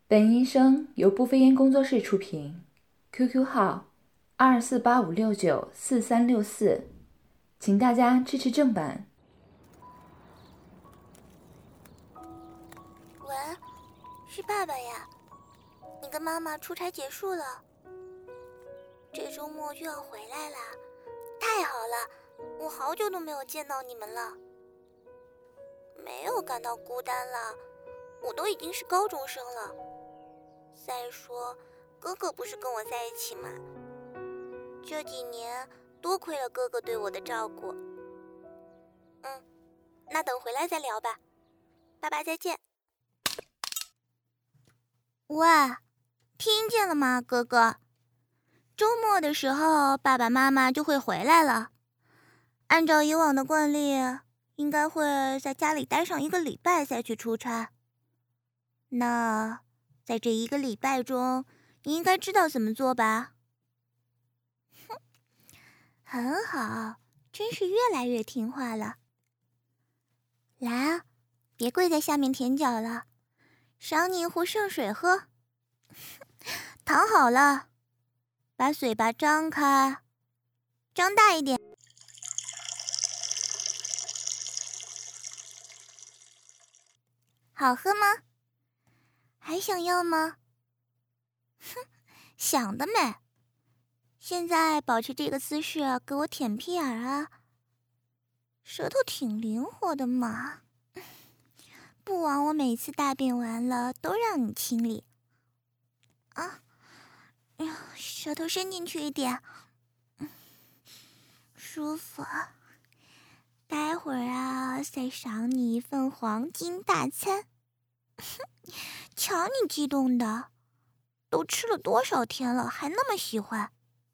本音声由不飞烟工作室出品 ，QQ 号2485694364，请大家支持正版。 喂，是爸爸呀，你跟妈妈出差结束了，这周末就要回来啦，太好了，我好久都没有见到你们了，没有感到孤单了，我都已经是高中生了。再说，哥哥不是跟我在一起吗？这几年多亏了哥哥对我的照顾。那等回来再聊吧，爸爸再见。喂，听见了吗，哥哥？周末的时候，爸爸妈妈就会回来了。按照以往的惯例，应该会在家里待上1个礼拜再去出差。那在这1个礼拜中，你应该知道怎么做吧？哼，很好，真是越来越听话了。来啊，别跪在下面舔脚了，赏你一壶圣水喝。躺好了，把嘴巴张开，张大一点。好喝吗？还想要吗？哼，想得美！现在保持这个姿势，给我舔屁眼啊！舌头挺灵活的嘛，不枉我每次大便完了都让你清理。啊，哎呀，舌头伸进去一点，舒服。待会儿啊，再赏你一份黄金大餐。瞧你激动的，都吃了多少天了，还那么喜欢。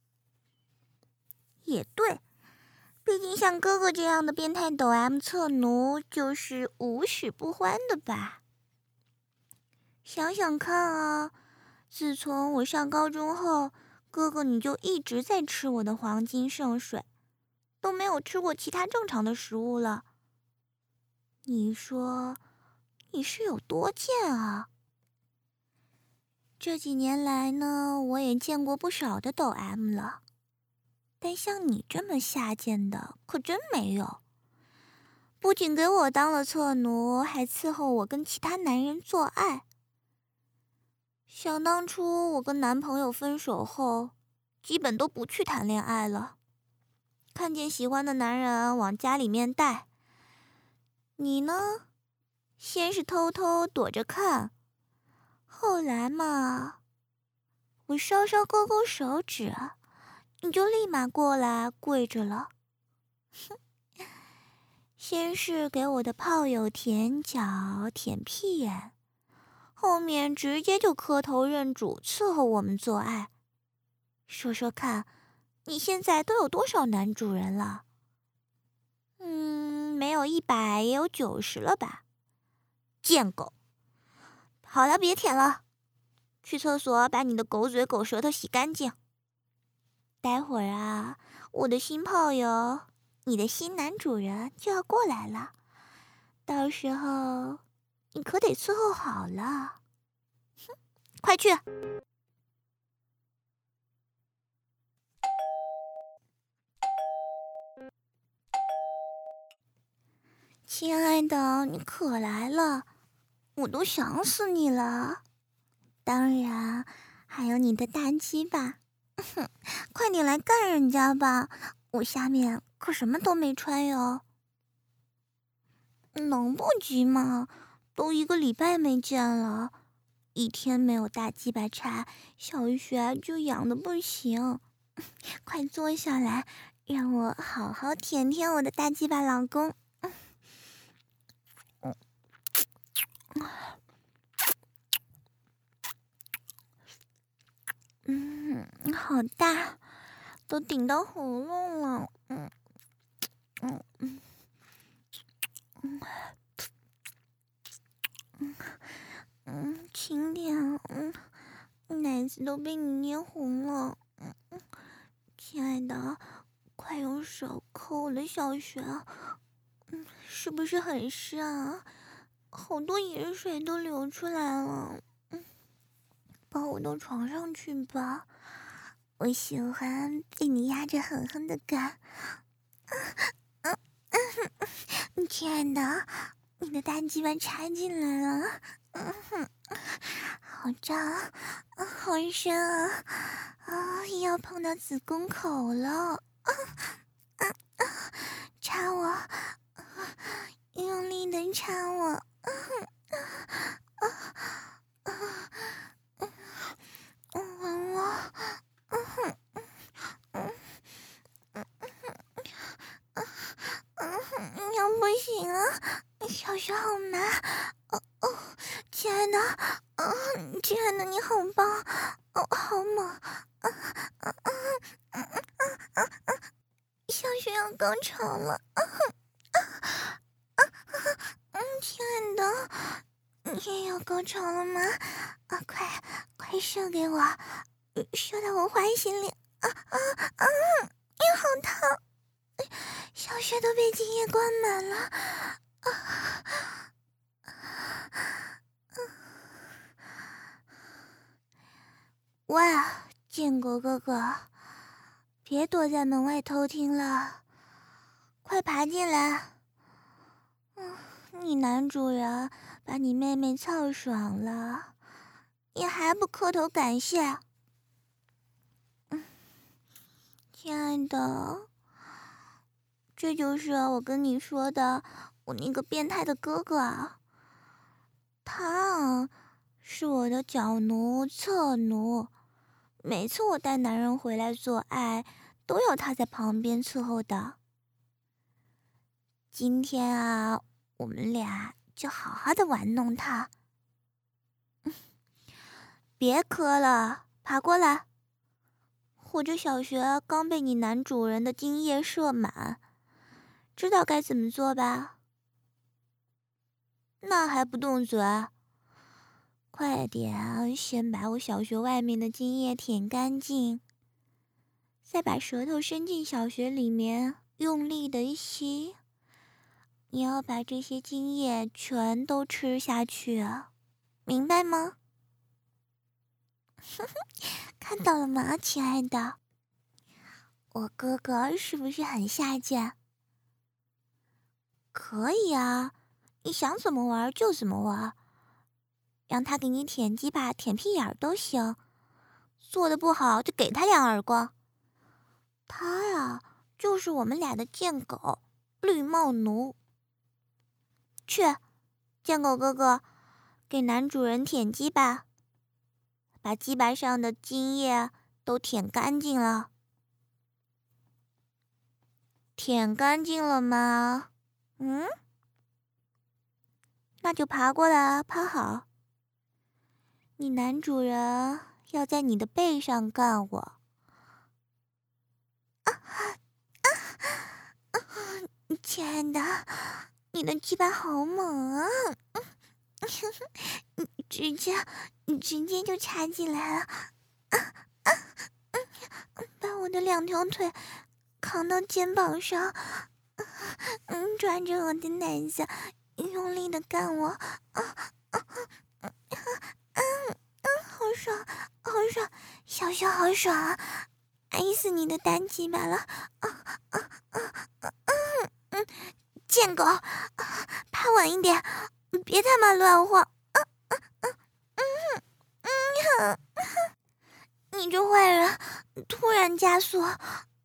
也对，毕竟像哥哥这样的变态抖 M 侧奴就是无使不欢的吧。想想看啊，自从我上高中后，哥哥你就一直在吃我的黄金圣水，都没有吃过其他正常的食物了。你说你是有多贱啊？这几年来呢，我也见过不少的抖 M 了，但像你这么下贱的可真没有。不仅给我当了侧奴，还伺候我跟其他男人做爱。想当初我跟男朋友分手后，基本都不去谈恋爱了，看见喜欢的男人往家里面带。你呢？先是偷偷躲着看，后来嘛，我稍稍勾勾手指，你就立马过来跪着了。哼，先是给我的炮友舔脚舔屁眼，后面直接就磕头认主伺候我们做爱。说说看，你现在都有多少男主人了？没有100也有90了吧？贱狗！好了，别舔了，去厕所把你的狗嘴狗舌头洗干净。待会儿啊，我的新炮友，你的新男主人就要过来了，到时候你可得伺候好了。哼，快去！亲爱的，你可来了，我都想死你了。当然，还有你的大鸡巴，哼，快点来干人家吧，我下面可什么都没穿哟。能不急吗？都1个礼拜没见了，一天没有大鸡巴插，小穴就痒得不行。快坐下来，让我好好舔舔我的大鸡巴老公。好大，都顶到喉咙了。轻点，奶子都被你捏红了。亲爱的，快用手抠我的小穴，是不是很湿啊？好多盐水都流出来了。 抱我到床上去吧，我喜欢被你压着狠狠的干。亲爱的，你的大鸡巴插进来了，好胀，好深啊！要碰到子宫口了，插我，用力的插我，吻我，要不行了，小穴好麻，亲爱的，亲爱的你好棒，好猛，小穴要高潮了，亲爱的，你也要高潮了吗？快射给我，射到我花心里，你好烫，小穴都被精液灌满了，喂，建国哥哥，别躲在门外偷听了，快爬进来。你男主人把你妹妹操爽了，你还不磕头感谢？亲爱的，这就是我跟你说的我那个变态的哥哥啊，他是我的脚奴、侧奴，每次我带男人回来做爱，都有他在旁边伺候的。今天啊，我们俩就好好的玩弄他。别磕了，爬过来。我这小穴刚被你男主人的精液射满，知道该怎么做吧？那还不动嘴？快点，先把我小穴外面的精液舔干净，再把舌头伸进小穴里面，用力的吸。你要把这些精液全都吃下去，明白吗？看到了吗，亲爱的？我哥哥是不是很下贱？可以啊，你想怎么玩就怎么玩，让他给你舔鸡巴、舔屁眼都行，做的不好就给他2耳光。他呀，就是我们俩的贱狗，绿帽奴。去，贱狗哥哥，给男主人舔鸡巴，把鸡巴上的精液都舔干净了。舔干净了吗？那就爬过来，趴好。你男主人要在你的背上干我。亲爱的，你的鸡巴好猛啊！直接就插进来了，把我的2条腿扛到肩膀上，抓着我的奶子，用力的干我，好爽，好爽，小小好爽啊！爱死你的单鸡巴了，贱狗，趴稳一点，别他妈乱晃，你这坏人，突然加速，受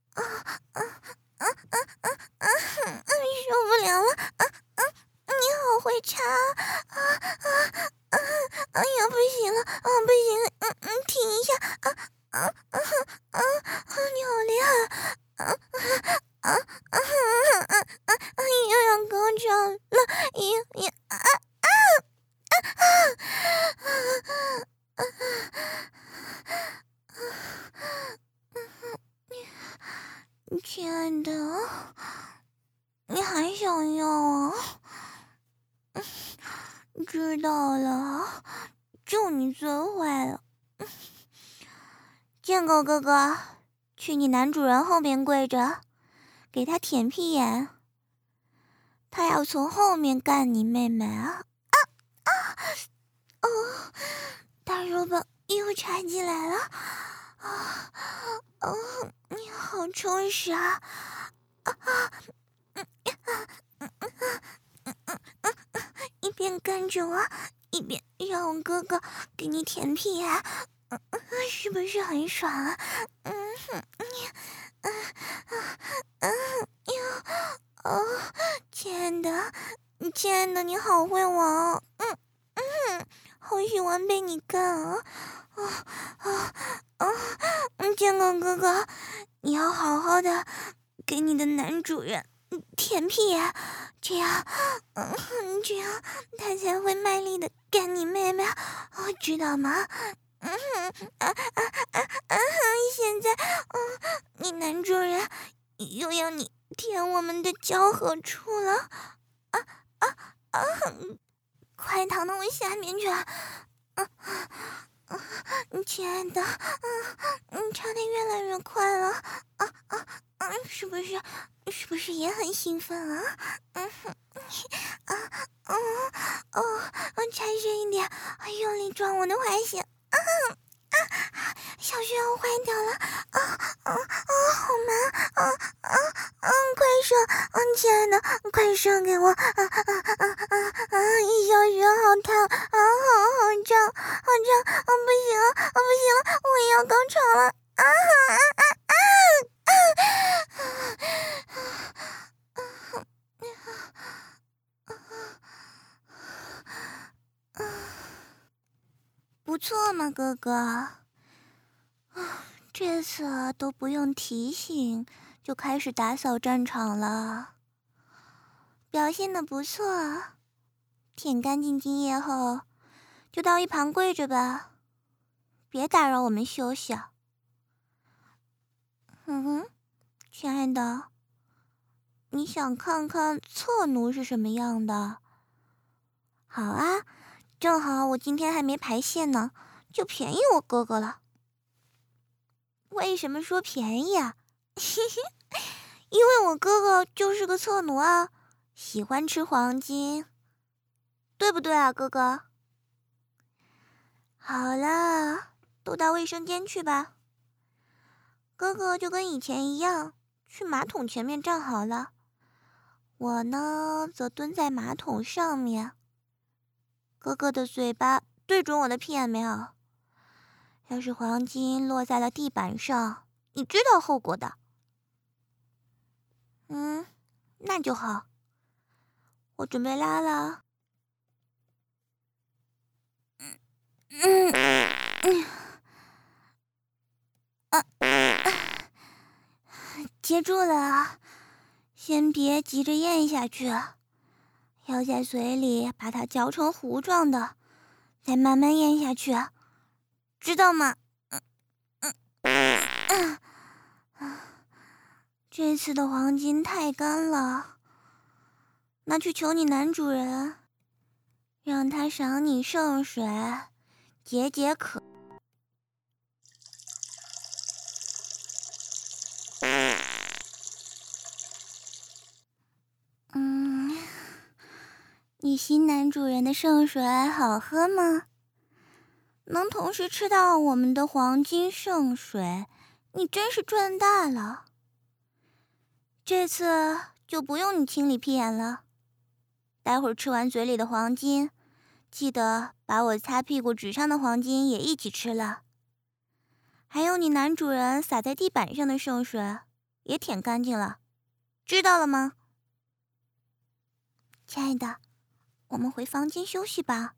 不了了，你好会插，哎呀，不行了，不行了，停一下，你好厉害，又要高潮了，亲爱的，你还想要啊？知道了，就你最坏了。贱狗哥哥，去你男主人后面跪着，给他舔屁眼。他要从后面干你妹妹啊！大肉棒又插进来了。你好充实啊！一边跟着我，一边让我哥哥给你舔屁眼，是不是很爽啊？亲爱的，亲爱的，你好会玩哦，好喜欢被你干啊！建国哥哥，你要好好的给你的男主人舔屁眼，这样他才会卖力的干你妹妹，知道吗？现在，你男主人又要你舔我们的交合处了，快躺到我下面去！亲爱的，插的越来越快了，是不是也很兴奋啊？插深一点，用力撞我的怀心，小穴要坏掉了，好麻，快射，亲爱的，快射给我，小穴好烫，好胀，不行了，我也要高潮了，不错嘛，哥哥。这次都不用提醒，就开始打扫战场了，表现得不错。舔干净精液后，就到一旁跪着吧，别打扰我们休息。亲爱的，你想看看侧奴是什么样的？好啊，正好我今天还没排泄呢，就便宜我哥哥了。为什么说便宜啊？因为我哥哥就是个侧奴啊，喜欢吃黄金，对不对啊，哥哥？好了，都到卫生间去吧。哥哥就跟以前一样，去马桶前面站好了，我呢则蹲在马桶上面。哥哥的嘴巴对准我的屁眼没有？要是黄金落在了地板上，你知道后果的。那就好。我准备拉了。接住了，先别急着咽下去，要在嘴里把它嚼成糊状的，再慢慢咽下去，知道吗？这次的黄金太干了，拿去求你男主人，让他赏你圣水，解解渴。你新男主人的圣水好喝吗？能同时吃到我们的黄金圣水，你真是赚大了。这次就不用你清理屁眼了，待会儿吃完嘴里的黄金，记得把我擦屁股纸上的黄金也一起吃了。还有你男主人洒在地板上的圣水也舔干净了，知道了吗？亲爱的，我们回房间休息吧。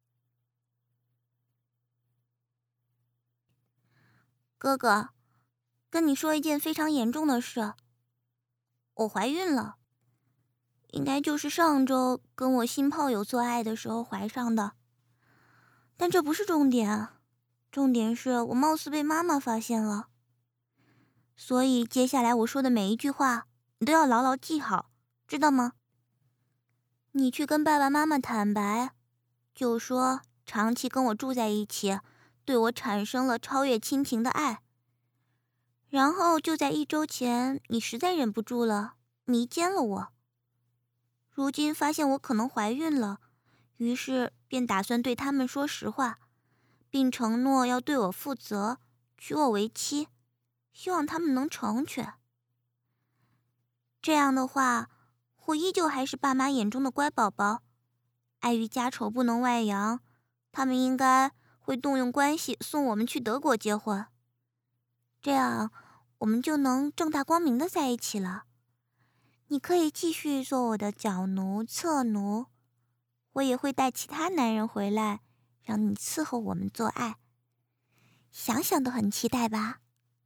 哥哥，跟你说一件非常严重的事，我怀孕了。应该就是上周跟我新炮友做爱的时候怀上的，但这不是重点，重点是我貌似被妈妈发现了。所以接下来我说的每一句话，你都要牢牢记好，知道吗？你去跟爸爸妈妈坦白，就说长期跟我住在一起，对我产生了超越亲情的爱。然后就在1周前，你实在忍不住了，迷奸了我。如今发现我可能怀孕了，于是便打算对他们说实话， 并承诺要对我负责，娶我为妻，希望他们能成全。这样的话，我依旧还是爸妈眼中的乖宝宝。碍于家丑不能外扬，他们应该会动用关系送我们去德国结婚，这样我们就能正大光明的在一起了。你可以继续做我的脚奴、侧奴，我也会带其他男人回来，让你伺候我们做爱。想想都很期待吧？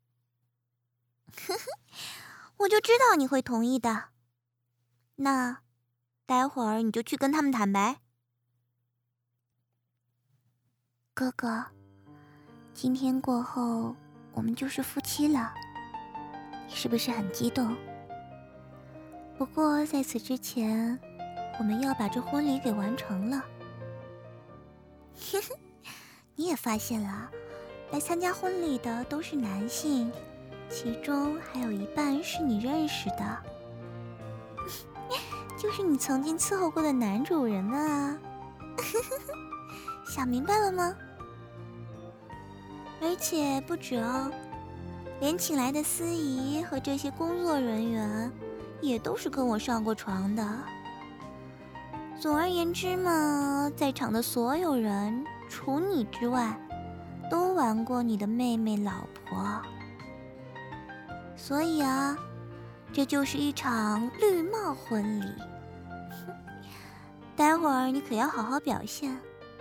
我就知道你会同意的。那待会儿你就去跟他们坦白。哥哥，今天过后我们就是夫妻了，你是不是很激动？不过在此之前，我们要把这婚礼给完成了。你也发现了，来参加婚礼的都是男性，其中还有一半是你认识的，就是你曾经伺候过的男主人们啊。想明白了吗？而且不止哦，连请来的司仪和这些工作人员也都是跟我上过床的。总而言之嘛，在场的所有人除你之外都玩过你的妹妹老婆。所以啊，这就是一场绿帽婚礼。待会儿你可要好好表现。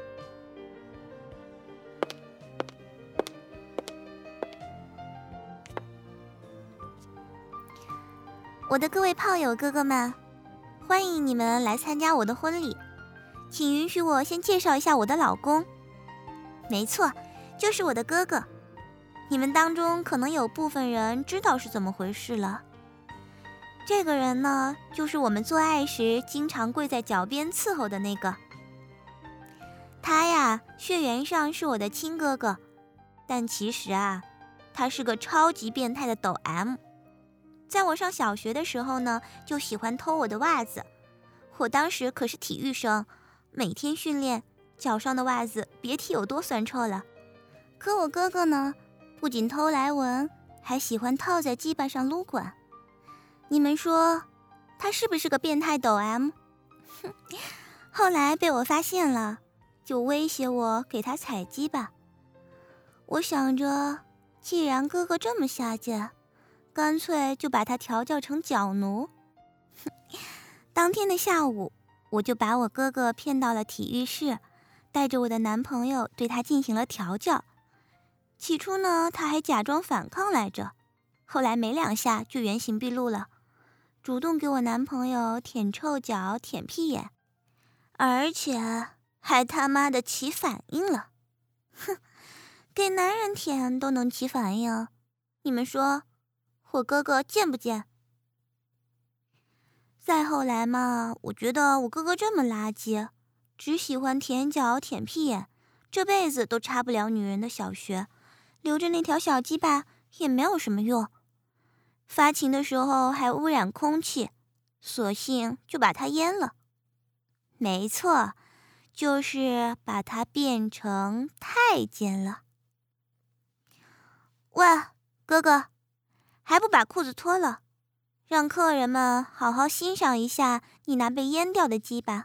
我的各位炮友哥哥们，欢迎你们来参加我的婚礼，请允许我先介绍一下我的老公。没错，就是我的哥哥。你们当中可能有部分人知道是怎么回事了。这个人呢，就是我们做爱时经常跪在脚边伺候的那个。他呀，血缘上是我的亲哥哥，但其实啊，他是个超级变态的抖 M。在我上小学的时候呢，就喜欢偷我的袜子。我当时可是体育生，每天训练，脚上的袜子别提有多酸臭了。可我哥哥呢，不仅偷来闻，还喜欢套在鸡巴上撸管。你们说，他是不是个变态抖 M？ 后来被我发现了，就威胁我给他踩鸡巴。我想着，既然哥哥这么下贱，干脆就把他调教成脚奴。当天的下午，我就把我哥哥骗到了体育室，带着我的男朋友对他进行了调教。起初呢，他还假装反抗来着，后来没2下就原形毕露了，主动给我男朋友舔臭脚、舔屁眼，而且还他妈的起反应了。哼，给男人舔都能起反应，你们说我哥哥贱不贱？再后来嘛，我觉得我哥哥这么垃圾，只喜欢舔脚舔屁眼，这辈子都插不了女人的小穴，留着那条小鸡巴也没有什么用。发情的时候还污染空气，索性就把它阉了。没错，就是把它变成太监了。喂，哥哥，还不把裤子脱了，让客人们好好欣赏一下你那被阉掉的鸡巴。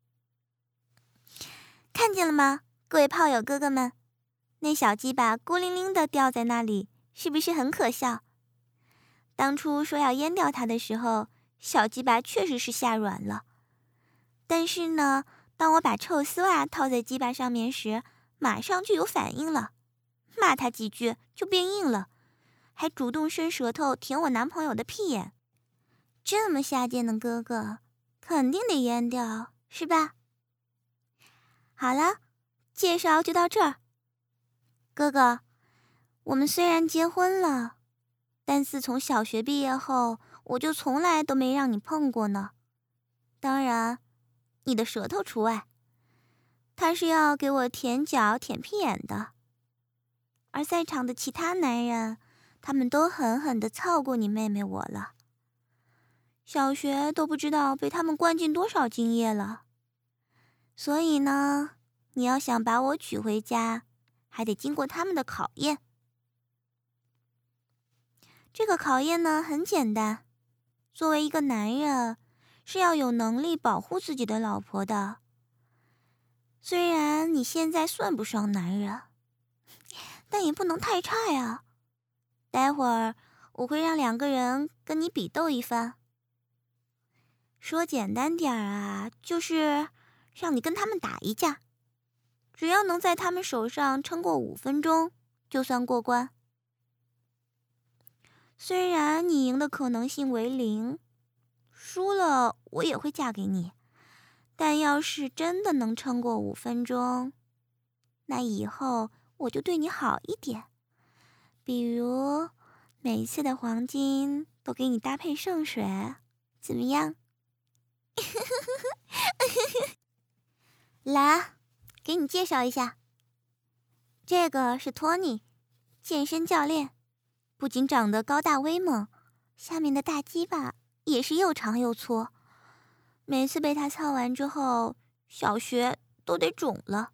看见了吗，各位炮友哥哥们，那小鸡巴孤零零的掉在那里，是不是很可笑？当初说要阉掉它的时候，小鸡巴确实是下软了。但是呢，当我把臭丝袜套在鸡巴上面时，马上就有反应了，骂他几句就变硬了，还主动伸舌头舔我男朋友的屁眼。这么下贱的哥哥，肯定得阉掉，是吧？好了，介绍就到这儿。哥哥，我们虽然结婚了，但自从小学毕业后，我就从来都没让你碰过呢。当然，你的舌头除外，他是要给我舔脚舔屁眼的。而在场的其他男人，他们都狠狠地操过你妹妹我了。小学都不知道被他们灌进多少精液了。所以呢，你要想把我娶回家， 还得经过他们的考验。这个考验呢，很简单，作为一个男人，是要有能力保护自己的老婆的。虽然你现在算不上男人，但也不能太差呀。待会儿我会让2个人跟你比斗一番。说简单点啊，就是让你跟他们打一架，只要能在他们手上撑过5分钟，就算过关。虽然你赢的可能性为0，输了我也会嫁给你，但要是真的能撑过5分钟，那以后我就对你好一点，比如每一次的黄金都给你搭配圣水，怎么样？来，给你介绍一下，这个是托尼，健身教练，不仅长得高大威猛，下面的大鸡巴也是又长又粗，每次被他操完之后，小穴都得肿了。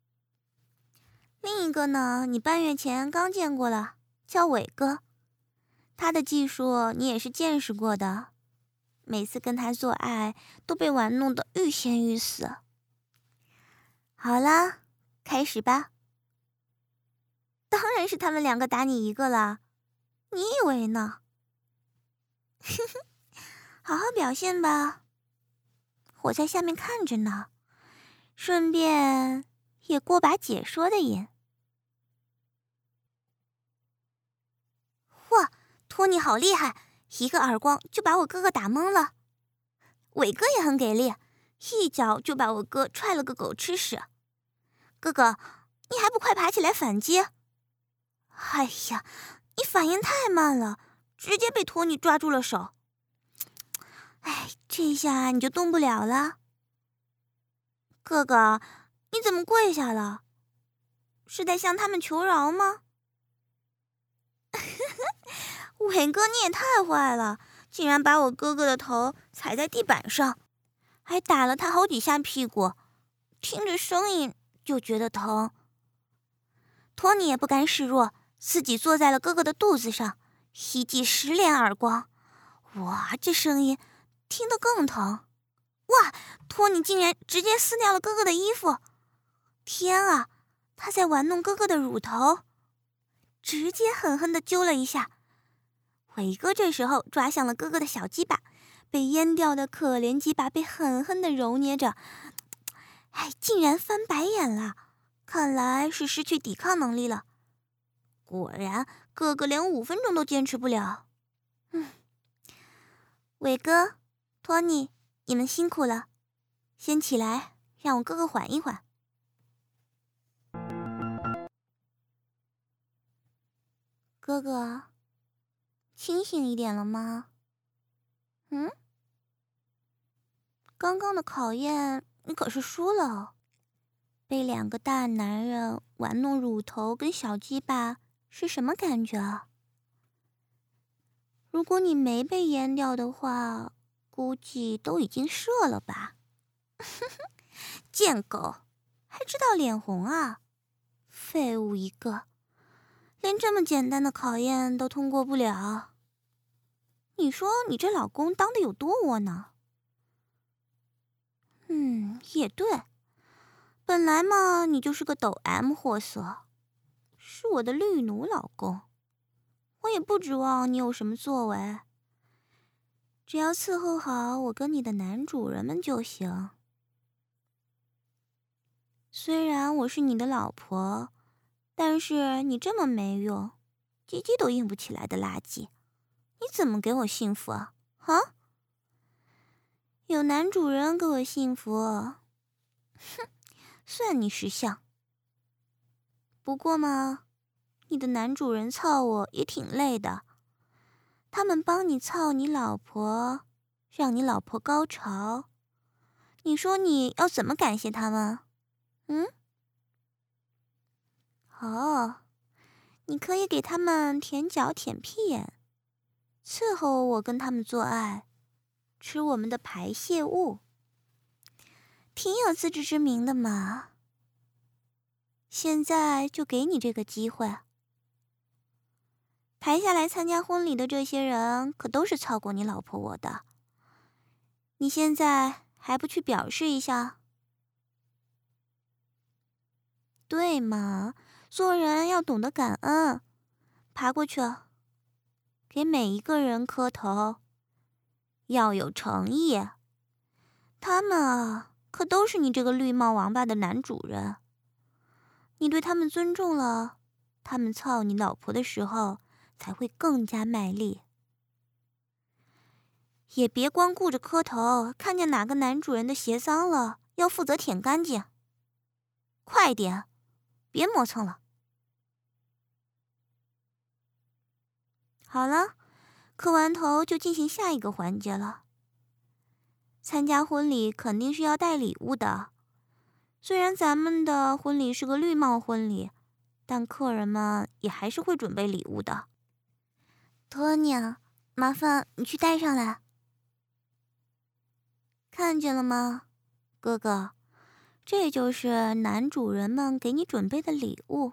另一个呢，你半月前刚见过了，叫伟哥，他的技术你也是见识过的，每次跟他做爱都被玩弄得欲仙欲死。好啦，开始吧。当然是他们2个打你1个了，你以为呢？好好表现吧，我在下面看着呢，顺便也过把解说的瘾。哇，托尼好厉害，一个耳光就把我哥哥打懵了。伟哥也很给力，一脚就把我哥踹了个狗吃屎。哥哥，你还不快爬起来反击？哎呀，你反应太慢了，直接被托尼抓住了手。哎，这下你就动不了了。哥哥，你怎么跪下了？是在向他们求饶吗？伟哥，你也太坏了，竟然把我哥哥的头踩在地板上，还打了他好几下屁股，听着声音就觉得疼。托尼也不甘示弱，自己坐在了哥哥的肚子上，一记10连耳光。哇，这声音听得更疼。哇，托尼竟然直接撕掉了哥哥的衣服。天啊，他在玩弄哥哥的乳头，直接狠狠地揪了一下。伟哥这时候抓向了哥哥的小鸡巴，被阉掉的可怜鸡巴被狠狠地揉捏着，竟然翻白眼了，看来是失去抵抗能力了。果然，哥哥连5分钟都坚持不了。伟哥，托尼，你们辛苦了，先起来，让我哥哥缓一缓。哥哥，清醒一点了吗？刚刚的考验你可是输了哦，被2个大男人玩弄乳头跟小鸡巴是什么感觉啊？如果你没被阉掉的话，估计都已经射了吧。贱狗，还知道脸红啊，废物一个，连这么简单的考验都通过不了。你说你这老公当的有多窝囊？也对，本来嘛，你就是个抖 M 货色，是我的绿奴老公，我也不指望你有什么作为，只要伺候好我跟你的男主人们就行。虽然我是你的老婆，但是你这么没用，鸡鸡都硬不起来的垃圾，你怎么给我幸福啊？有男主人给我幸福，算你识相。不过嘛，你的男主人操我也挺累的，他们帮你操你老婆，让你老婆高潮，你说你要怎么感谢他们？你可以给他们舔脚舔屁眼，伺候我跟他们做爱，吃我们的排泄物，挺有自知之明的嘛。 现在就给你这个机会。排下来参加婚礼的这些人可都是操过你老婆我的，你现在还不去表示一下？对嘛，做人要懂得感恩，爬过去，给每一个人磕头，要有诚意。他们啊，可都是你这个绿帽王八的男主人，你对他们尊重了，他们操你老婆的时候才会更加卖力。也别光顾着磕头，看见哪个男主人的鞋脏了，要负责舔干净。快点，别磨蹭了。好了，磕完头就进行下一个环节了。参加婚礼肯定是要带礼物的，虽然咱们的婚礼是个绿帽婚礼，但客人们也还是会准备礼物的。托尼，麻烦你去带上来。看见了吗，哥哥？这就是男主人们给你准备的礼物。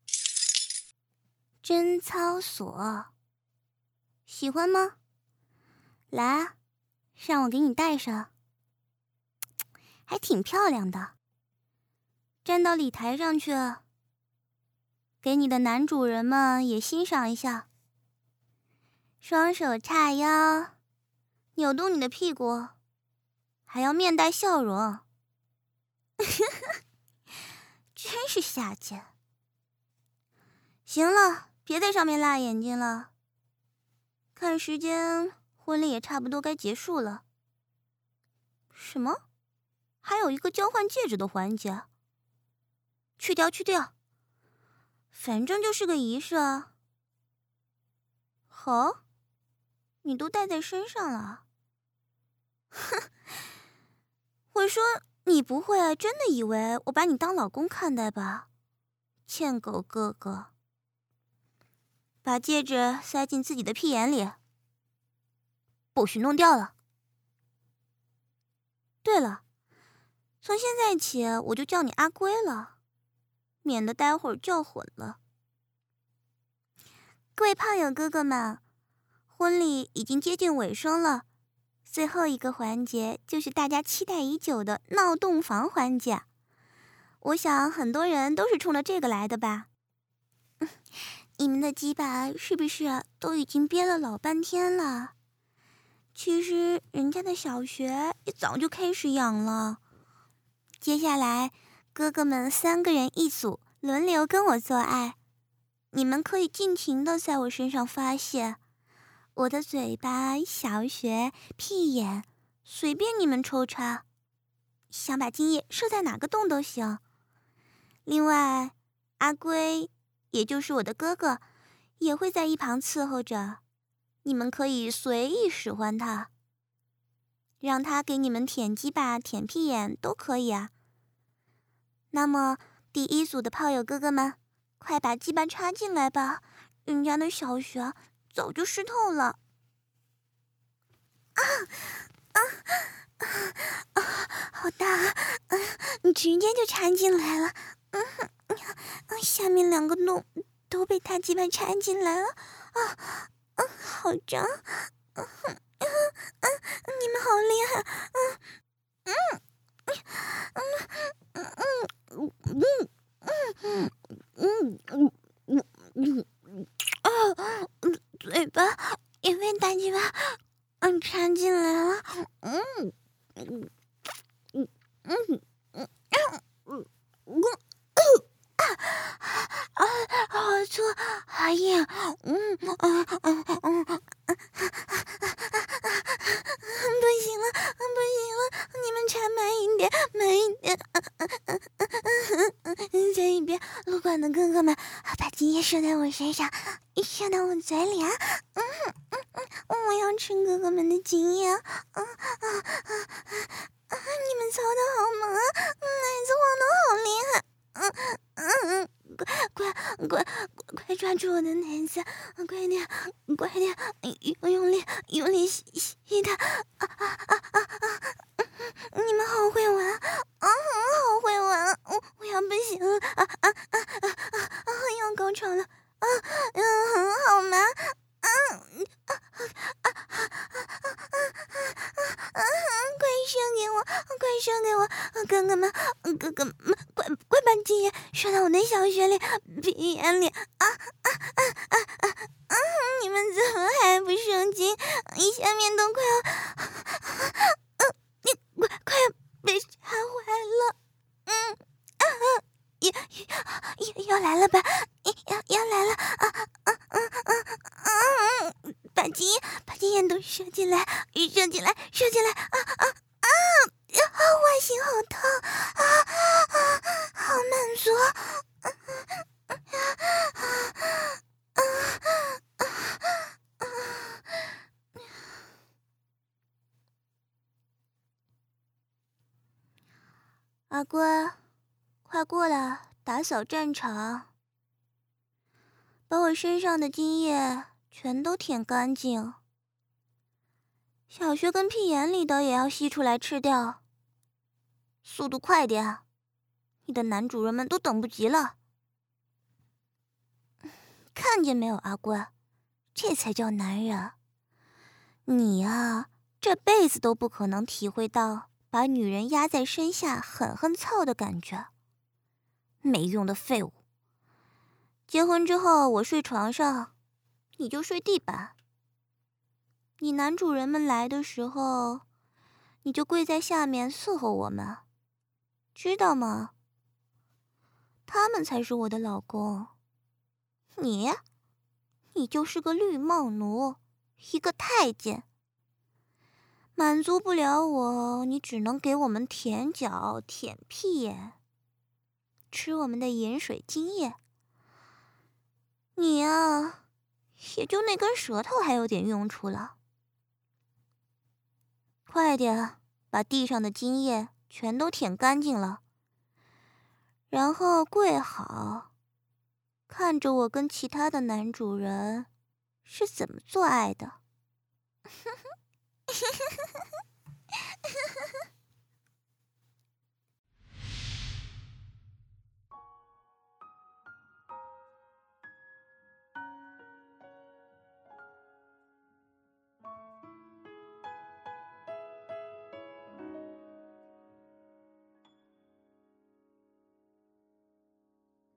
贞操锁，喜欢吗？来，让我给你戴上，还挺漂亮的。站到礼台上去，给你的男主人们也欣赏一下。双手叉腰，扭动你的屁股，还要面带笑容。真是下贱。行了，别在上面辣眼睛了。看时间，婚礼也差不多该结束了。什么？还有一个交换戒指的环节？去掉，去掉。反正就是个仪式啊。好，你都戴在身上了。哼，我说你不会真的以为我把你当老公看待吧？欠狗哥哥。把戒指塞进自己的屁眼里，不许弄掉了。对了，从现在起我就叫你阿龟了，免得待会儿叫混了。各位炮友哥哥们，婚礼已经接近尾声了，最后一个环节就是大家期待已久的闹洞房环节。我想很多人都是冲着这个来的吧。你们的鸡巴是不是都已经憋了老半天了？其实人家的小穴也早就开始痒了。接下来，哥哥们3个人一组，轮流跟我做爱。你们可以尽情的在我身上发泄，我的嘴巴、小穴、屁眼，随便你们抽插。想把精液射在哪个洞都行。另外，阿龟，也就是我的哥哥，也会在一旁伺候着，你们可以随意使唤他，让他给你们舔鸡巴、舔屁眼都可以啊。那么第一组的炮友哥哥们，快把鸡巴插进来吧，人家的小穴早就湿透了。好大啊！你直接就插进来了。下面2个洞都被他鸡巴插进来了。好脏！你们好厉害！嘴巴也被大鸡巴插进来了。好粗，好硬。不行了，不行了，你们插慢一点，慢一点。再一遍，撸管的哥哥们，把精液射在我身上，射到我嘴里啊！我要吃哥哥们的精液。你们操的好猛啊，奶子晃的好厉害。快抓住我的奶子，快点，用力吸它。 你们好会玩啊，好会玩！我要不行了要高潮了好麻快射给我，快射给我！哥哥们，快把精液射到我的小穴里、鼻眼里！你们怎么还不射精？下面都快要，快要被吓坏了！要来了吧？要来了！把精液都射进来！外形好痛好满足！阿乖，快过来打扫战场，把我身上的精液全都舔干净，小穴跟屁眼里的也要吸出来吃掉。速度快点，你的男主人们都等不及了。看见没有，阿乖，这才叫男人。你啊，这辈子都不可能体会到把女人压在身下狠狠操的感觉。没用的废物！结婚之后，我睡床上，你就睡地板。你男主人们来的时候，你就跪在下面伺候我们，知道吗？他们才是我的老公。你就是个绿帽奴，一个太监。满足不了我，你只能给我们舔脚、舔屁眼，吃我们的饮水精液。你啊，也就那根舌头还有点用处了。快点，把地上的精液全都舔干净了，然后跪好，看着我跟其他的男主人是怎么做爱的。